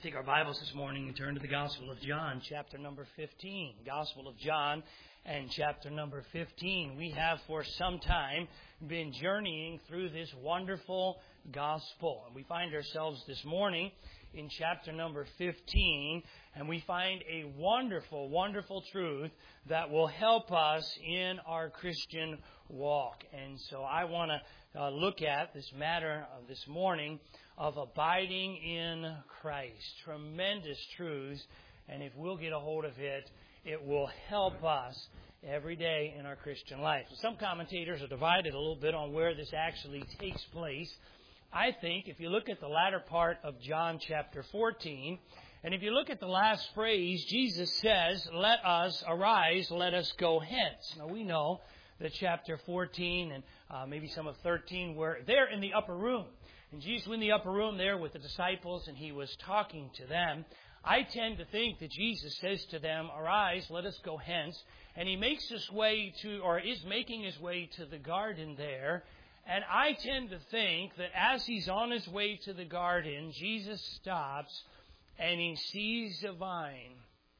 Let's take our Bibles this morning and turn to the Gospel of John, chapter number 15. Gospel of John and chapter number 15. We have for some time been journeying through this wonderful gospel. And we find ourselves this morning in chapter number 15, and we find a wonderful, wonderful truth that will help us in our Christian walk. And so I want to look at this matter of this morning of abiding in Christ. Tremendous truths, and if we'll get a hold of it, it will help us every day in our Christian life. Some commentators are divided a little bit on where this actually takes place. I think if you look at the latter part of John chapter 14, and if you look at the last phrase, Jesus says, "Let us arise, let us go hence." Now we know that chapter 14 and maybe some of 13 were there in the upper room. And Jesus was in the upper room there with the disciples, and he was talking to them. I tend to think that Jesus says to them, "Arise, let us go hence." And he makes his way to, or is making his way to the garden there. And I tend to think that as he's on his way to the garden, Jesus stops and he sees a vine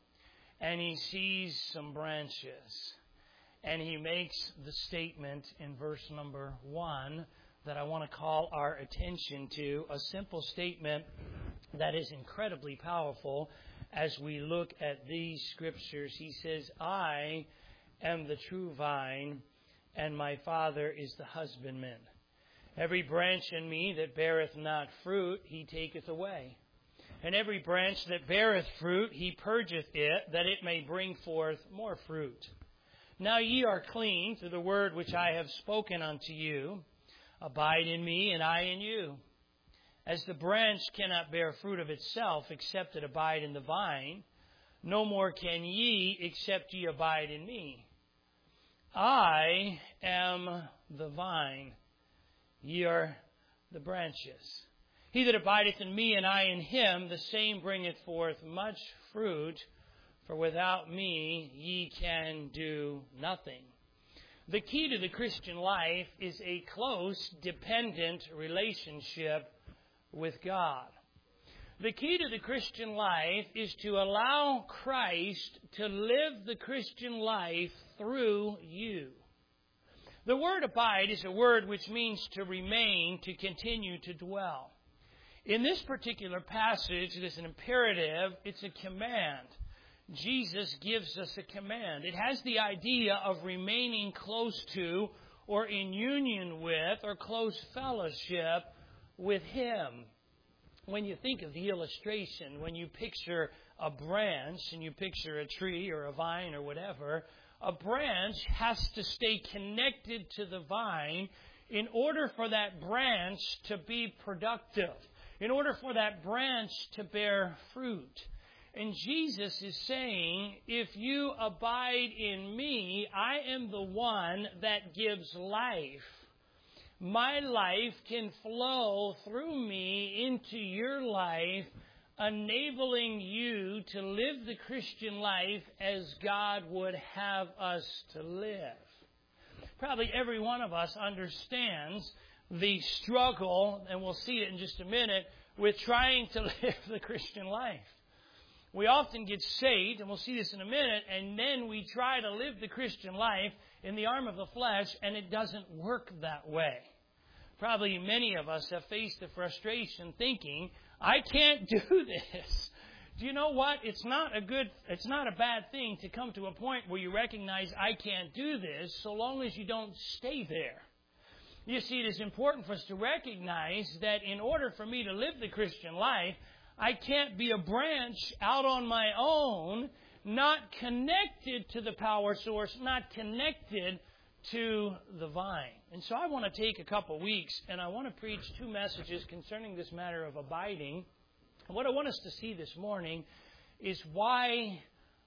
and he sees some branches. And he makes the statement in verse number 1 that I want to call our attention to, a simple statement that is incredibly powerful as we look at these scriptures. He says, "I am the true vine, and my Father is the husbandman. Every branch in me that beareth not fruit, he taketh away. And every branch that beareth fruit, he purgeth it, that it may bring forth more fruit. Now ye are clean through the word which I have spoken unto you. Abide in me, and I in you. As the branch cannot bear fruit of itself, except it abide in the vine, no more can ye, except ye abide in me. I am the vine, ye are the branches. He that abideth in me, and I in him, the same bringeth forth much fruit, for without me ye can do nothing." The key to the Christian life is a close, dependent relationship with God. The key to the Christian life is to allow Christ to live the Christian life through you. The word abide is a word which means to remain, to continue to dwell. In this particular passage, it is an imperative, it's a command. Jesus gives us a command. It has the idea of remaining close to, or in union with, or close fellowship with Him. When you think of the illustration, when you picture a branch, and you picture a tree or a vine or whatever, a branch has to stay connected to the vine in order for that branch to be productive, in order for that branch to bear fruit. And Jesus is saying, if you abide in me, I am the one that gives life. My life can flow through me into your life, enabling you to live the Christian life as God would have us to live. Probably every one of us understands the struggle, and we'll see it in just a minute, with trying to live the Christian life. We often get saved, and we'll see this in a minute, and then we try to live the Christian life in the arm of the flesh, and it doesn't work that way. Probably many of us have faced the frustration thinking, I can't do this. Do you know what? It's not a bad thing to come to a point where you recognize I can't do this, so long as you don't stay there. You see, it is important for us to recognize that in order for me to live the Christian life, I can't be a branch out on my own, not connected to the power source, not connected to the vine. And so I want to take a couple weeks and I want to preach two messages concerning this matter of abiding. And what I want us to see this morning is why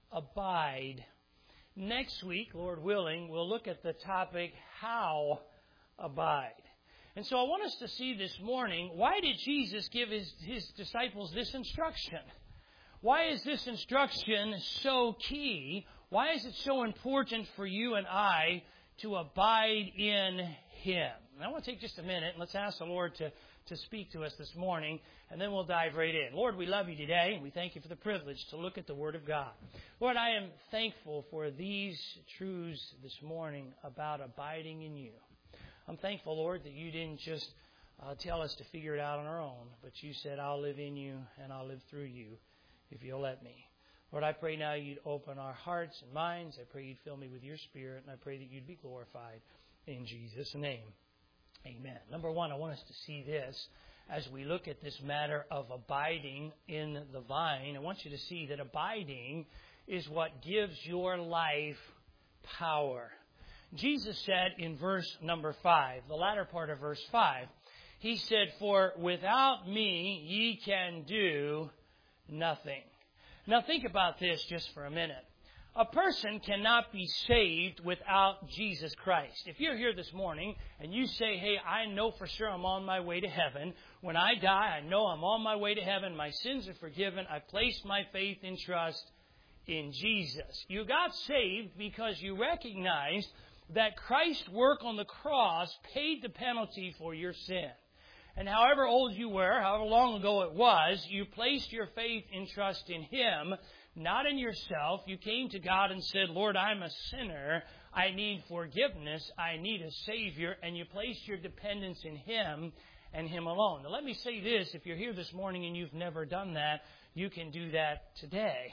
abide. Next week, Lord willing, we'll look at the topic, how abide. And so I want us to see this morning, why did Jesus give his disciples this instruction? Why is this instruction so key? Why is it so important for you and I to abide in Him? And I want to take just a minute and let's ask the Lord to to speak to us this morning, and then we'll dive right in. Lord, we love you today, and we thank you for the privilege to look at the Word of God. Lord, I am thankful for these truths this morning about abiding in you. I'm thankful, Lord, that you didn't just tell us to figure it out on our own, but you said, I'll live in you and I'll live through you if you'll let me. Lord, I pray now you'd open our hearts and minds. I pray you'd fill me with your Spirit, and I pray that you'd be glorified in Jesus' name. Amen. Number one, I want us to see this as we look at this matter of abiding in the vine. I want you to see that abiding is what gives your life power. Jesus said in verse number 5, the latter part of verse 5, He said, "For without me ye can do nothing." Now think about this just for a minute. A person cannot be saved without Jesus Christ. If you're here this morning and you say, hey, I know for sure I'm on my way to heaven. When I die, I know I'm on my way to heaven. My sins are forgiven. I placed my faith and trust in Jesus. You got saved because you recognized that Christ's work on the cross paid the penalty for your sin. And however old you were, however long ago it was, you placed your faith and trust in Him, not in yourself. You came to God and said, Lord, I'm a sinner. I need forgiveness. I need a Savior. And you placed your dependence in Him and Him alone. Now let me say this. If you're here this morning and you've never done that, you can do that today.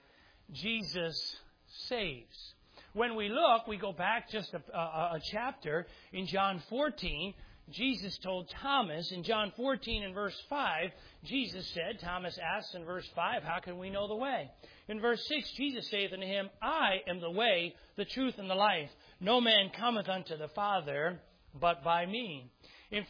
Jesus saves. When we look, we go back just a chapter in John 14. Jesus told Thomas in John 14 and verse 5, Jesus said, Thomas asks in verse 5, how can we know the way? In verse 6, Jesus saith unto him, I am the way, the truth, and the life. No man cometh unto the Father but by me. In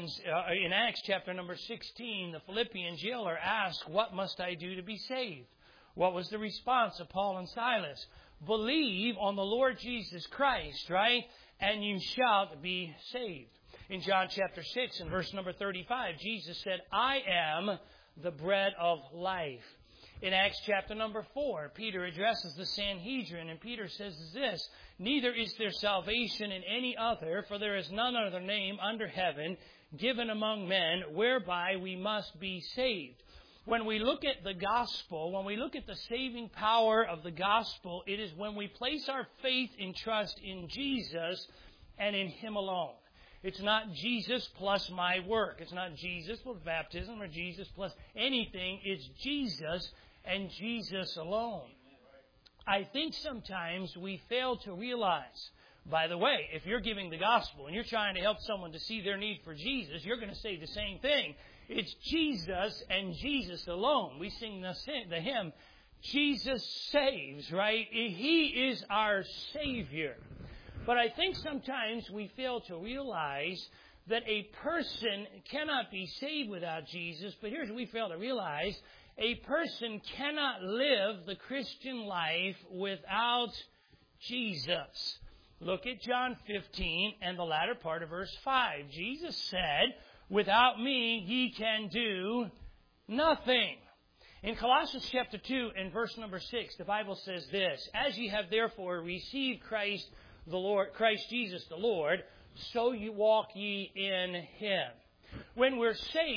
in Acts chapter number 16, the Philippian jailer asked, what must I do to be saved? What was the response of Paul and Silas? Believe on the Lord Jesus Christ, right? And you shall be saved. In John chapter 6 and verse number 35, Jesus said, I am the bread of life. In Acts chapter number 4, Peter addresses the Sanhedrin, and Peter says this, neither is there salvation in any other, for there is none other name under heaven given among men whereby we must be saved. When we look at the gospel, when we look at the saving power of the gospel, it is when we place our faith and trust in Jesus and in Him alone. It's not Jesus plus my work. It's not Jesus plus baptism or Jesus plus anything. It's Jesus and Jesus alone. I think sometimes we fail to realize, by the way, if you're giving the gospel and you're trying to help someone to see their need for Jesus, you're going to say the same thing. It's Jesus and Jesus alone. We sing the hymn, Jesus saves, right? He is our Savior. But I think sometimes we fail to realize that a person cannot be saved without Jesus. But here's what we fail to realize. A person cannot live the Christian life without Jesus. Look at John 15 and the latter part of verse 5. Jesus said, without me ye can do nothing. In Colossians chapter 2 and verse number 6, the Bible says this, as ye have therefore received Christ Jesus the Lord, so you walk ye in Him. When we're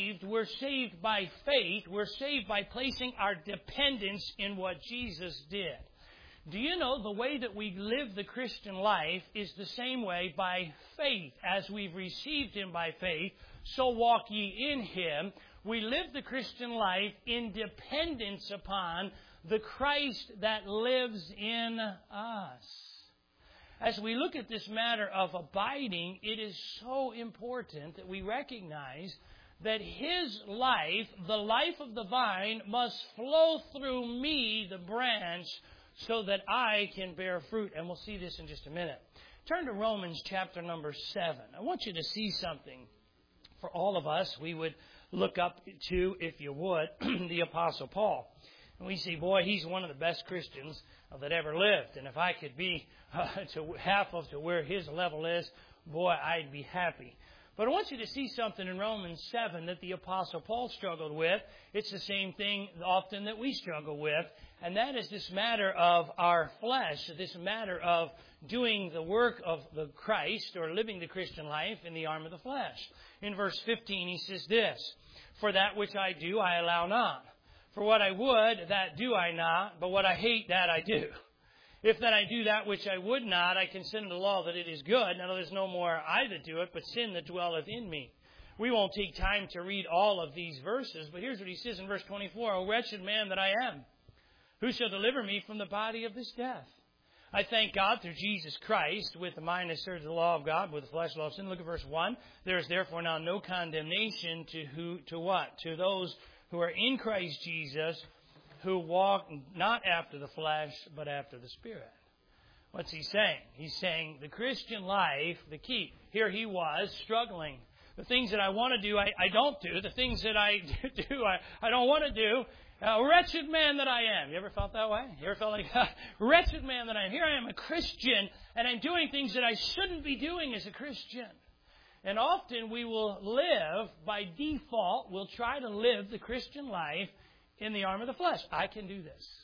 saved by faith. We're saved by placing our dependence in what Jesus did. Do you know the way that we live the Christian life is the same way by faith? As we've received Him by faith, so walk ye in Him. We live the Christian life in dependence upon the Christ that lives in us. As we look at this matter of abiding, it is so important that we recognize that His life, the life of the vine, must flow through me, the branch, so that I can bear fruit. And we'll see this in just a minute. Turn to Romans chapter number 7. I want you to see something for all of us. We would look up to, if you would, the Apostle Paul. And we see, boy, he's one of the best Christians that ever lived. And if I could be to where his level is, boy, I'd be happy. But I want you to see something in Romans 7 that the Apostle Paul struggled with. It's the same thing often that we struggle with, and that is this matter of our flesh, this matter of doing the work of the Christ or living the Christian life in the arm of the flesh. In verse 15 he says this, "For that which I do I allow not. For what I would, that do I not, but what I hate, that I do. If then I do that which I would not, I consider the law that it is good. Now there's no more I that do it, but sin that dwelleth in me." We won't take time to read all of these verses, but here's what he says in verse 24, "O wretched man that I am, who shall deliver me from the body of this death? I thank God through Jesus Christ. With the mind I serve the law of God, with the flesh law of sin." Look at verse 1. "There is therefore now no condemnation to what? To those who are in Christ Jesus, who walk not after the flesh, but after the Spirit." What's he saying? He's saying the Christian life, the key. Here he was struggling. The things that I want to do, I don't do. The things that I do, I don't want to do. Wretched man that I am. You ever felt that way? You ever felt like, wretched man that I am. Here I am, a Christian, and I'm doing things that I shouldn't be doing as a Christian. And often we will live, by default, we'll try to live the Christian life in the arm of the flesh. I can do this.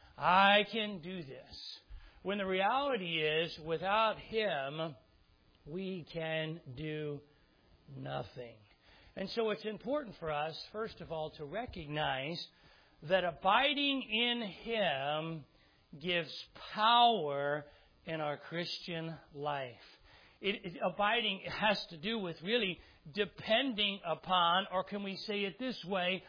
I can do this. When the reality is, without Him, we can do nothing. And so it's important for us, first of all, to recognize that abiding in Him gives power in our Christian life. Abiding has to do with really depending upon, or can we say it this way,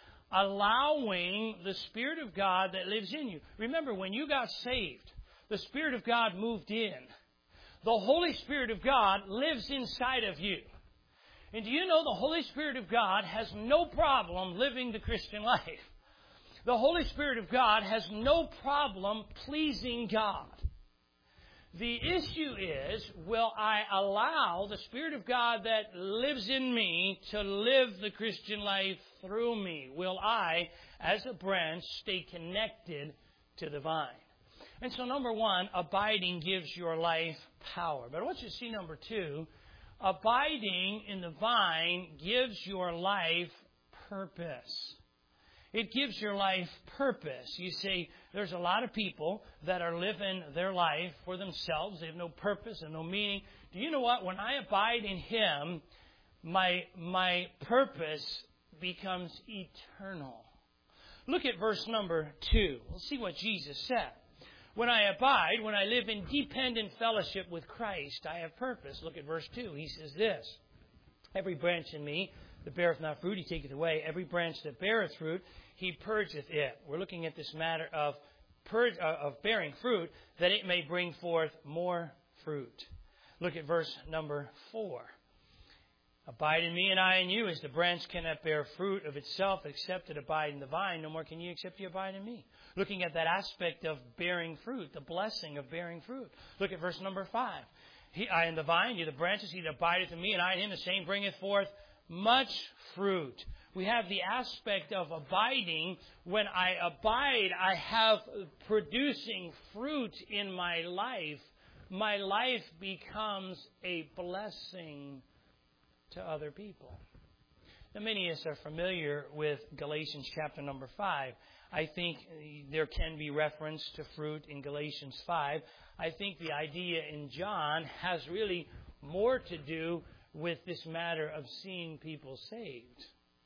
allowing the Spirit of God that lives in you. Remember, when you got saved, the Spirit of God moved in. The Holy Spirit of God lives inside of you. And do you know the Holy Spirit of God has no problem living the Christian life? The Holy Spirit of God has no problem pleasing God. The issue is, will I allow the Spirit of God that lives in me to live the Christian life through me? Will I, as a branch, stay connected to the vine? And so, number one, abiding gives your life power. But I want you to see number two, abiding in the vine gives your life purpose. It gives your life purpose. You see, there's a lot of people that are living their life for themselves. They have no purpose and no meaning. Do you know what? When I abide in Him, my purpose becomes eternal. Look at verse number 2. We'll see what Jesus said. When I abide, when I live in dependent fellowship with Christ, I have purpose. Look at verse 2. He says this, "Every branch in me that beareth not fruit, He taketh away. Every branch that beareth fruit, He purgeth it." We're looking at this matter of bearing fruit, that it may bring forth more fruit. Look at verse number 4. "Abide in me, and I in you, as the branch cannot bear fruit of itself except it abide in the vine. No more can you except you abide in me." Looking at that aspect of bearing fruit, the blessing of bearing fruit. Look at verse number 5. "I in the vine, you the branches, he that abideth in me, and I in him, the same bringeth forth much fruit." We have the aspect of abiding. When I abide, I have producing fruit in my life. My life becomes a blessing to other people. Now, many of us are familiar with Galatians chapter number 5. I think there can be reference to fruit in Galatians 5. I think the idea in John has really more to do with this matter of seeing people saved.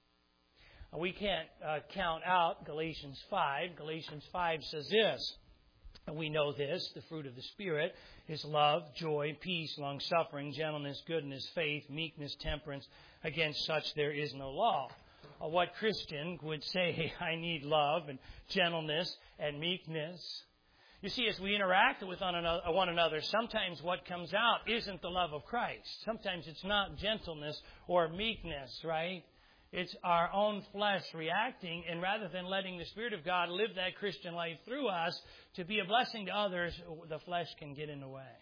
We can't count out Galatians 5. Galatians 5 says this, and we know this, the fruit of the Spirit is love, joy, peace, long-suffering, gentleness, goodness, faith, meekness, temperance. Against such there is no law. What Christian would say, I need love and gentleness and meekness? You see, as we interact with one another, sometimes what comes out isn't the love of Christ. Sometimes it's not gentleness or meekness, right? It's our own flesh reacting, and rather than letting the Spirit of God live that Christian life through us to be a blessing to others, the flesh can get in the way.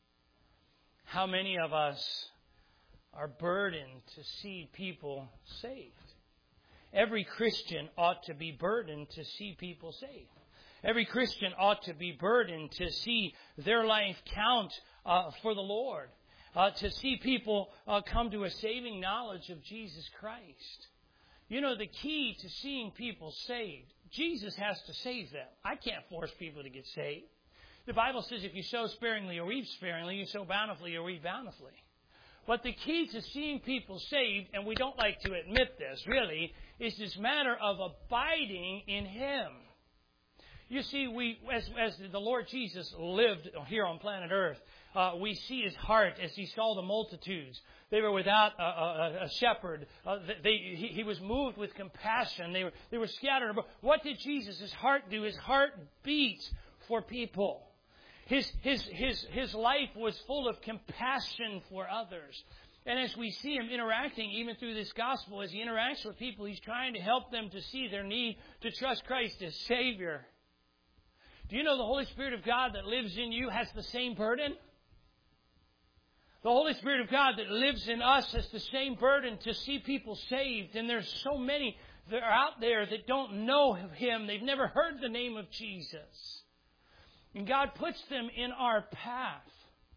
How many of us are burdened to see people saved? Every Christian ought to be burdened to see people saved. Every Christian ought to be burdened to see their life count for the Lord. to see people come to a saving knowledge of Jesus Christ. You know, the key to seeing people saved, Jesus has to save them. I can't force people to get saved. The Bible says if you sow sparingly or reap sparingly, you sow bountifully or reap bountifully. But the key to seeing people saved, and we don't like to admit this really, is this matter of abiding in Him. You see, as the Lord Jesus lived here on planet Earth, we see His heart as He saw the multitudes. They were without a shepherd. He was moved with compassion. They were scattered. But what did Jesus' heart do? His heart beat for people. His life was full of compassion for others. And as we see Him interacting, even through this gospel, as He interacts with people, He's trying to help them to see their need to trust Christ as Savior. Do you know the Holy Spirit of God that lives in you has the same burden? The Holy Spirit of God that lives in us has the same burden to see people saved. And there's so many that are out there that don't know Him. They've never heard the name of Jesus. And God puts them in our path.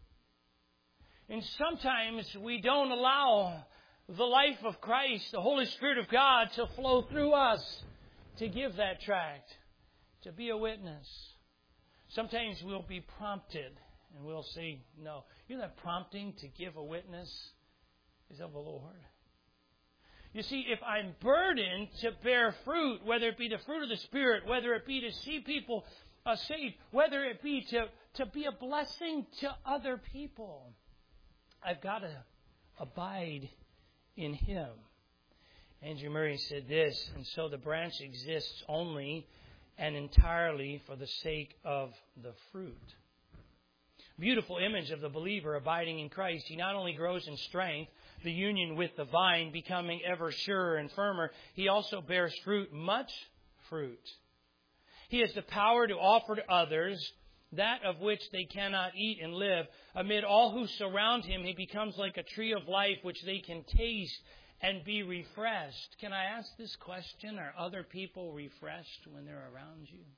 And sometimes we don't allow the life of Christ, the Holy Spirit of God, to flow through us to give that tract, to be a witness. Sometimes we'll be prompted and we'll say no. You know that prompting to give a witness is of the Lord. You see, if I'm burdened to bear fruit, whether it be the fruit of the Spirit, whether it be to see people saved, whether it be to be a blessing to other people, I've got to abide in Him. Andrew Murray said this, and so the branch exists only and entirely for the sake of the fruit. Beautiful image of the believer abiding in Christ. He not only grows in strength, the union with the vine becoming ever surer and firmer, he also bears fruit, much fruit. He has the power to offer to others that of which they cannot eat and live. Amid all who surround him, he becomes like a tree of life which they can taste and be refreshed. Can I ask this question? Are other people refreshed when they're around you?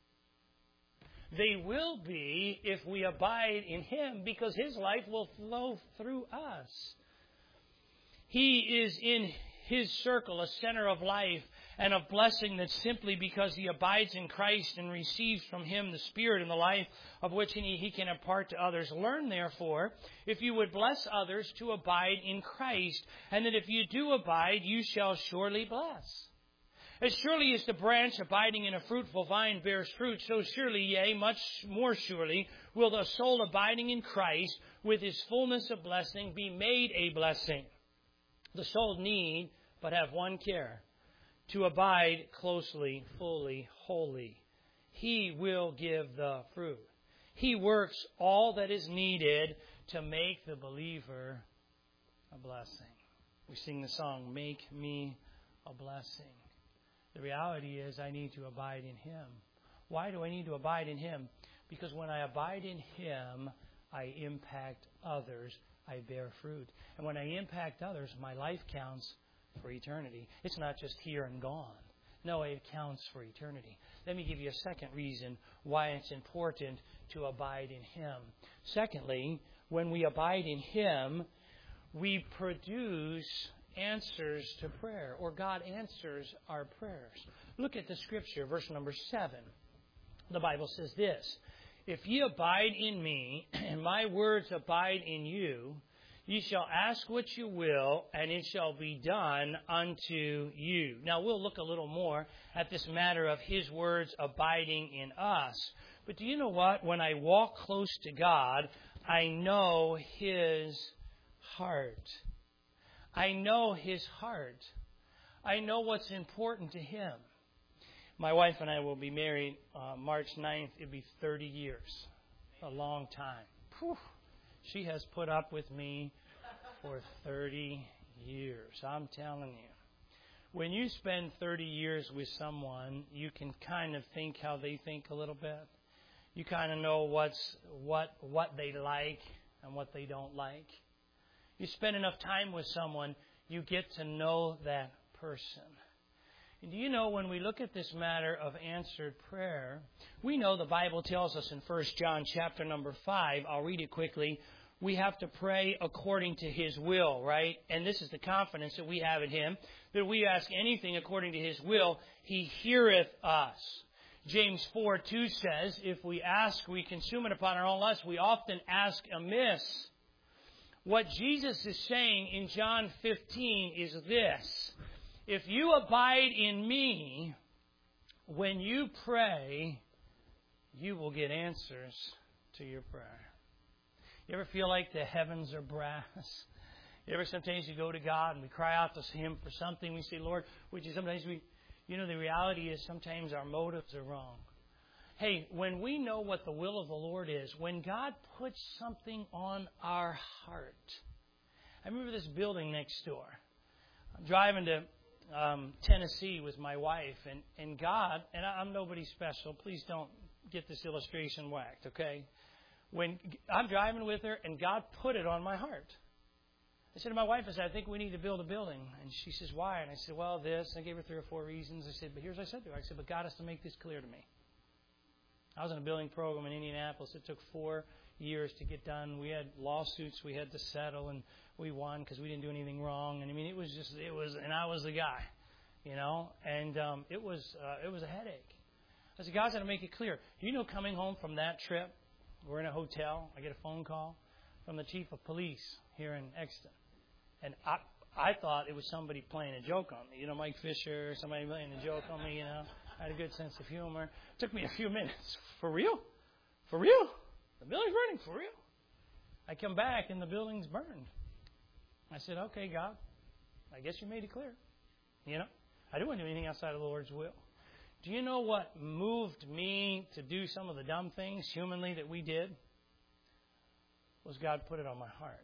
They will be if we abide in Him, because His life will flow through us. He is in His circle, a center of life and of blessing, that's simply because he abides in Christ and receives from Him the Spirit and the life of which he can impart to others. Learn, therefore, if you would bless others, to abide in Christ, and that if you do abide, you shall surely bless. As surely as the branch abiding in a fruitful vine bears fruit, so surely, yea, much more surely, will the soul abiding in Christ, with his fullness of blessing, be made a blessing. The soul need but have one care: to abide closely, fully, wholly. He will give the fruit. He works all that is needed to make the believer a blessing. We sing the song, "Make me a blessing." The reality is I need to abide in Him. Why do I need to abide in Him? Because when I abide in Him, I impact others. I bear fruit. And when I impact others, my life counts for eternity. It's not just here and gone. No, it counts for eternity. Let me give you a second reason why it's important to abide in Him. Secondly, when we abide in Him, we produce answers to prayer, or God answers our prayers. Look at the Scripture, verse number 7. The Bible says this: "If ye abide in me, and my words abide in you, ye shall ask what you will, and it shall be done unto you." Now, we'll look a little more at this matter of His words abiding in us. But do you know what? When I walk close to God, I know His heart. I know His heart. I know what's important to Him. My wife and I will be married March 9th. It'll be 30 years. A long time. Whew. She has put up with me for 30 years. I'm telling you. When you spend 30 years with someone, you can kind of think how they think a little bit. You kind of know what they like and what they don't like. You spend enough time with someone, you get to know that person. And do you know, when we look at this matter of answered prayer, we know the Bible tells us in 1 John chapter number 5, I'll read it quickly, we have to pray according to His will, right? And this is the confidence that we have in Him, that we ask anything according to His will, He heareth us. James 4:2 says, if we ask, we consume it upon our own lust. We often ask amiss. What Jesus is saying in John 15 is this: if you abide in me, when you pray, you will get answers to your prayer. You ever feel like the heavens are brass? You ever sometimes you go to God and we cry out to Him for something. We say, Lord, would you sometimes the reality is sometimes our motives are wrong. Hey, when we know what the will of the Lord is, when God puts something on our heart. I remember this building next door. I'm driving to Tennessee with my wife, and God, and I'm nobody special. Please don't get this illustration whacked, okay? When I'm driving with her, and God put it on my heart. I said to my wife, I think we need to build a building. And she says, why? And I said, well, this. I gave her 3 or 4 reasons. I said, but here's what I said to her. I said, but God has to make this clear to me. I was in a building program in Indianapolis. It took 4 years to get done. We had lawsuits we had to settle, and we won because we didn't do anything wrong. And I mean, and I was the guy, and it was a headache. I said, God's got to make it clear. Coming home from that trip, we're in a hotel. I get a phone call from the chief of police here in Exton. And I thought it was somebody playing a joke on me. Mike Fisher, somebody playing a joke on me, I had a good sense of humor. It took me a few minutes. For real? For real? The building's burning? For real? I come back and the building's burned. I said, okay, God, I guess you made it clear. I didn't want to do anything outside of the Lord's will. Do you know what moved me to do some of the dumb things humanly that we did? Was God put it on my heart.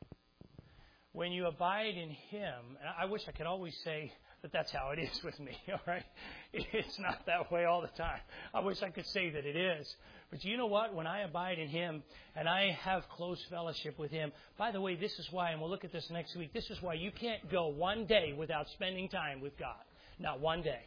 When you abide in Him, and I wish I could always say that that's how it is with me, all right? It's not that way all the time. I wish I could say that it is. But you know what? When I abide in Him and I have close fellowship with Him, by the way, this is why, and we'll look at this next week, this is why you can't go one day without spending time with God. Not one day.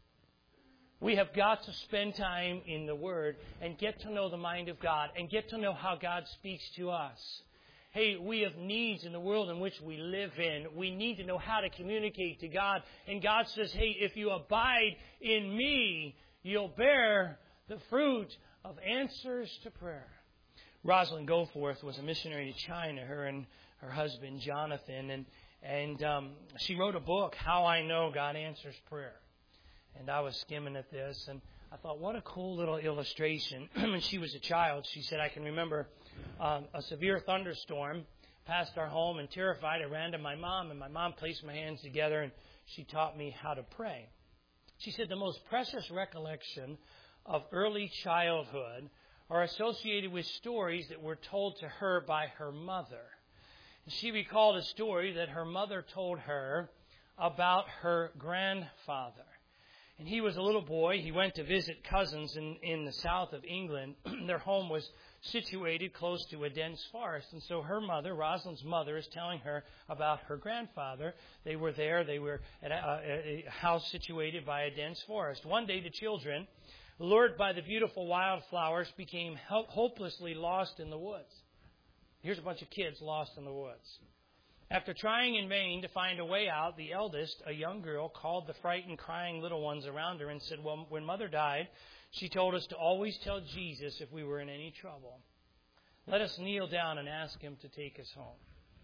We have got to spend time in the Word and get to know the mind of God and get to know how God speaks to us. Hey, we have needs in the world in which we live in. We need to know how to communicate to God. And God says, hey, if you abide in me, you'll bear the fruit of answers to prayer. Rosalind Goforth was a missionary to China, her and her husband, Jonathan. And she wrote a book, How I Know God Answers Prayer. And I was skimming at this, and I thought, what a cool little illustration. When she was a child, she said, I can remember a severe thunderstorm passed our home, and terrified, I ran to my mom, and my mom placed my hands together, and she taught me how to pray. She said the most precious recollection of early childhood are associated with stories that were told to her by her mother. And she recalled a story that her mother told her about her grandfather. And he was a little boy. He went to visit cousins in the south of England. Their home was situated close to a dense forest. And so her mother, Rosalind's mother, is telling her about her grandfather. They were there. They were at a house situated by a dense forest. One day the children, lured by the beautiful wildflowers, became hopelessly lost in the woods. Here's a bunch of kids lost in the woods. After trying in vain to find a way out, the eldest, a young girl, called the frightened, crying little ones around her and said, well, when Mother died, she told us to always tell Jesus if we were in any trouble. Let us kneel down and ask Him to take us home.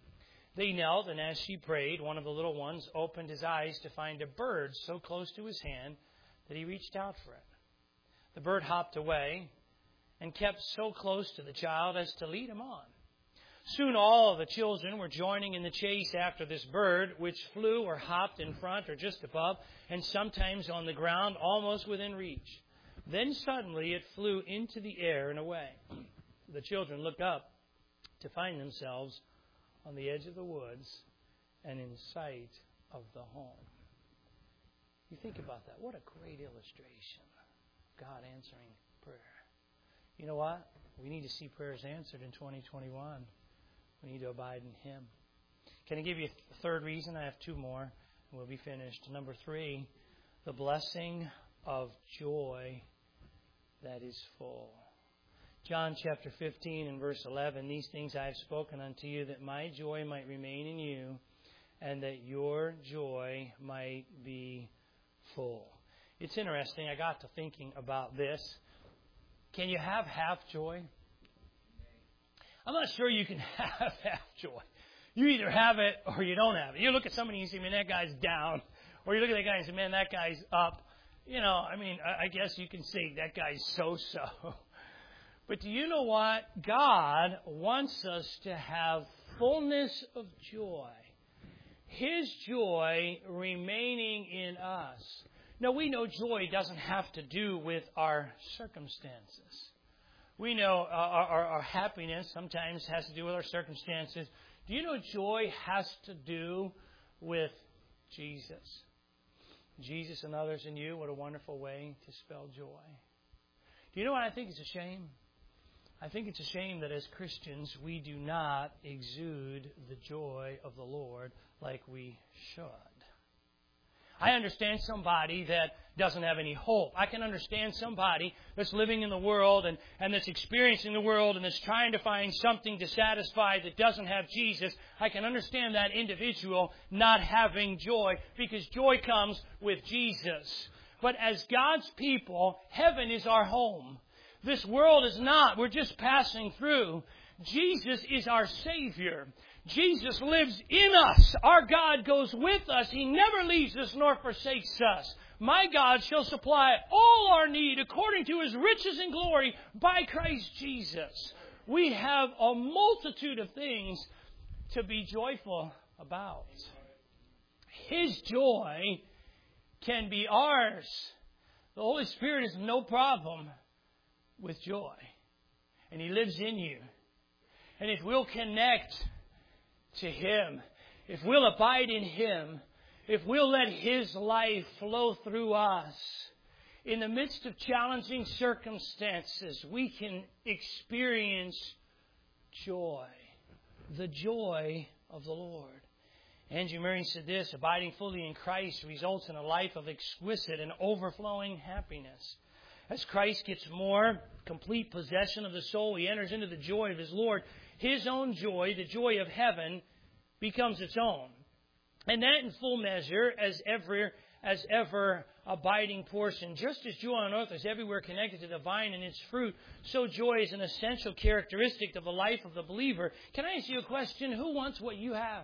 They knelt, and as she prayed, one of the little ones opened his eyes to find a bird so close to his hand that he reached out for it. The bird hopped away and kept so close to the child as to lead him on. Soon all the children were joining in the chase after this bird, which flew or hopped in front or just above, and sometimes on the ground almost within reach. Then suddenly it flew into the air and away. The children looked up to find themselves on the edge of the woods and in sight of the home. You think about that. What a great illustration of God answering prayer. You know what? We need to see prayers answered in 2021. We need to abide in Him. Can I give you a third reason? I have 2 more, and we'll be finished. Number 3, the blessing of joy that is full. John chapter 15 and verse 11, these things I have spoken unto you, that my joy might remain in you, and that your joy might be full. It's interesting. I got to thinking about this. Can you have half joy? I'm not sure you can have half joy. You either have it or you don't have it. You look at somebody and you say, man, that guy's down. Or you look at that guy and say, man, that guy's up. I guess you can say that guy's so-so. But do you know what? God wants us to have fullness of joy. His joy remaining in us. Now, we know joy doesn't have to do with our circumstances. We know our happiness sometimes has to do with our circumstances. Do you know joy has to do with Jesus? Jesus and others in you, what a wonderful way to spell joy. Do you know what I think is a shame? I think it's a shame that as Christians we do not exude the joy of the Lord like we should. I understand somebody that doesn't have any hope. I can understand somebody that's living in the world and that's experiencing the world and that's trying to find something to satisfy that doesn't have Jesus. I can understand that individual not having joy because joy comes with Jesus. But as God's people, heaven is our home. This world is not. We're just passing through. Jesus is our Savior. Jesus lives in us. Our God goes with us. He never leaves us nor forsakes us. My God shall supply all our need according to His riches and glory by Christ Jesus. We have a multitude of things to be joyful about. His joy can be ours. The Holy Spirit is no problem with joy. And He lives in you. And if we'll connect to Him, if we'll abide in Him, if we'll let His life flow through us, in the midst of challenging circumstances, we can experience joy. The joy of the Lord. Angie Murray said this, abiding fully in Christ results in a life of exquisite and overflowing happiness. As Christ gets more complete possession of the soul, he enters into the joy of his Lord. His own joy, the joy of heaven, becomes its own. And that in full measure as ever abiding portion. Just as joy on earth is everywhere connected to the vine and its fruit, so joy is an essential characteristic of the life of the believer. Can I ask you a question? Who wants what you have?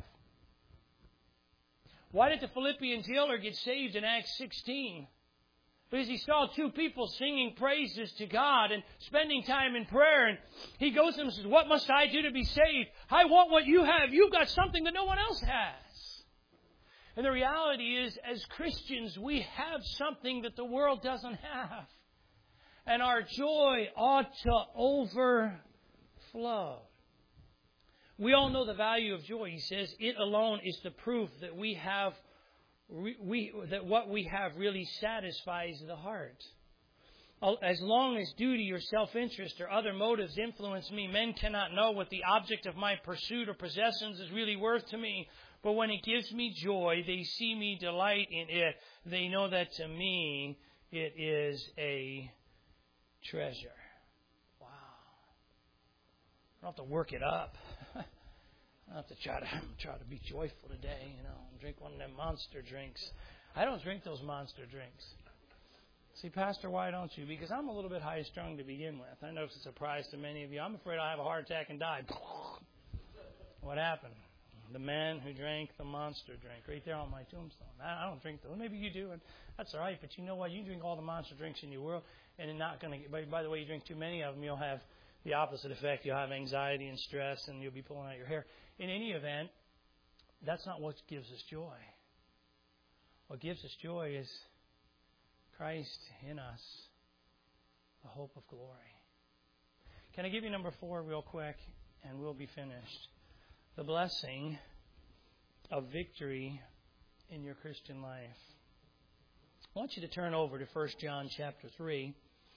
Why did the Philippian jailer get saved in Acts 16? Because he saw two people singing praises to God and spending time in prayer. And he goes to them and says, what must I do to be saved? I want what you have. You've got something that no one else has. And the reality is, as Christians, we have something that the world doesn't have. And our joy ought to overflow. We all know the value of joy. He says it alone is the proof that that what we have really satisfies the heart. As long as duty or self-interest or other motives influence me, men cannot know what the object of my pursuit or possessions is really worth to me. But when it gives me joy, they see me delight in it. They know that to me it is a treasure. Wow. I don't have to work it up. I have to try to be joyful today, drink one of them monster drinks. I don't drink those monster drinks. See, Pastor, why don't you? Because I'm a little bit high-strung to begin with. I know it's a surprise to many of you. I'm afraid I'll have a heart attack and die. What happened? The man who drank the monster drink, right there on my tombstone. I don't drink those. Maybe you do, and that's all right. But you know what? You drink all the monster drinks in your world, and you're not going to. By the way, you drink too many of them, you'll have the opposite effect. You'll have anxiety and stress, and you'll be pulling out your hair. In any event, that's not what gives us joy. What gives us joy is Christ in us, the hope of glory. Can I give you number 4 real quick, and we'll be finished? The blessing of victory in your Christian life. I want you to turn over to 1 John chapter 3.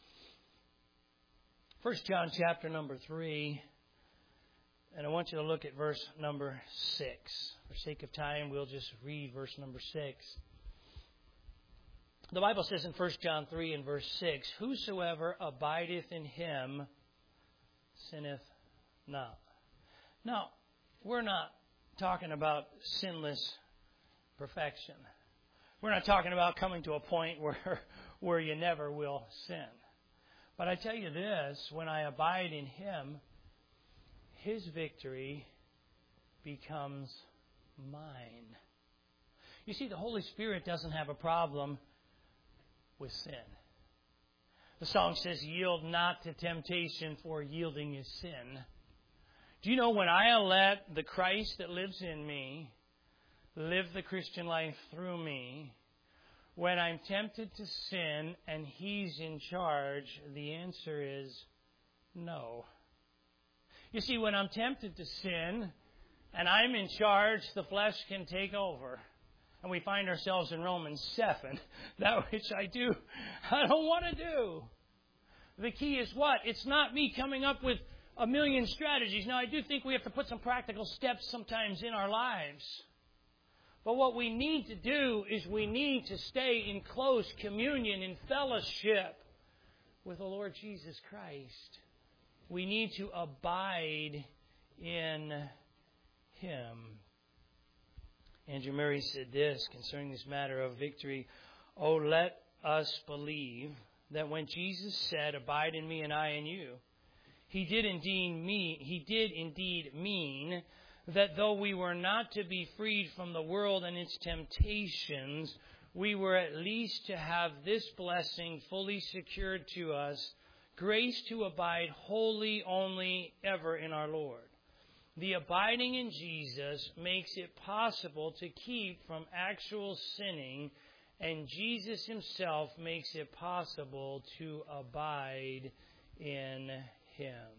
1 John chapter number 3. And I want you to look at verse number 6. For sake of time, we'll just read verse number 6. The Bible says in 1 John 3 and verse 6, whosoever abideth in him sinneth not. Now, we're not talking about sinless perfection. We're not talking about coming to a point where you never will sin. But I tell you this, when I abide in Him, His victory becomes mine. You see, the Holy Spirit doesn't have a problem with sin. The song says, yield not to temptation, for yielding is sin. Do you know, when I let the Christ that lives in me live the Christian life through me, when I'm tempted to sin and He's in charge, the answer is no. You see, when I'm tempted to sin and I'm in charge, the flesh can take over. And we find ourselves in Romans 7, that which I do, I don't want to do. The key is what? It's not me coming up with a million strategies. Now, I do think we have to put some practical steps sometimes in our lives. But what we need to do is we need to stay in close communion, in fellowship with the Lord Jesus Christ. We need to abide in Him. Andrew Murray said this concerning this matter of victory. Oh, let us believe that when Jesus said, abide in me and I in you, He did indeed mean that though we were not to be freed from the world and its temptations, we were at least to have this blessing fully secured to us, grace to abide wholly only ever in our Lord. The abiding in Jesus makes it possible to keep from actual sinning, and Jesus Himself makes it possible to abide in Him.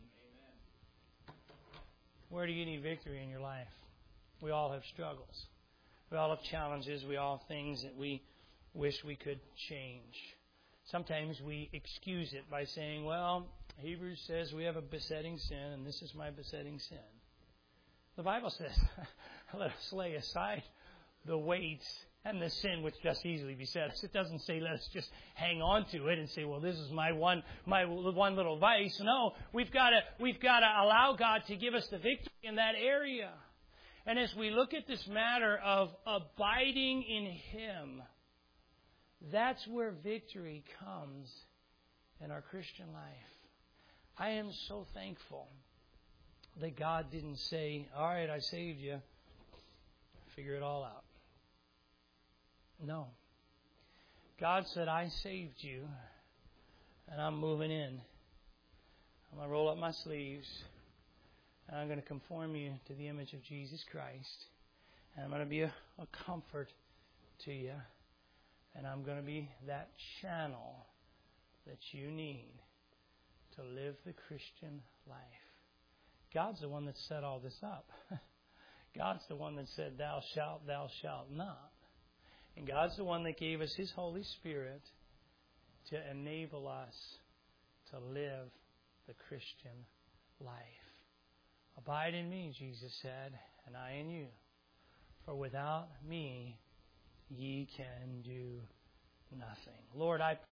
Where do you need victory in your life? We all have struggles. We all have challenges. We all have things that we wish we could change. Sometimes we excuse it by saying, well, Hebrews says we have a besetting sin, and this is my besetting sin. The Bible says, let us lay aside the weights and the sin which does easily beset us. It doesn't say let us just hang on to it and say, well, this is my one little vice. No, we've got to allow God to give us the victory in that area. And as we look at this matter of abiding in Him, that's where victory comes in our Christian life. I am so thankful that God didn't say, all right, I saved you. Figure it all out. No. God said, I saved you, and I'm moving in. I'm going to roll up my sleeves, and I'm going to conform you to the image of Jesus Christ. And I'm going to be a comfort to you. And I'm going to be that channel that you need to live the Christian life. God's the one that set all this up. God's the one that said, thou shalt not. And God's the one that gave us His Holy Spirit to enable us to live the Christian life. Abide in me, Jesus said, and I in you. For without me, ye can do nothing. Lord, I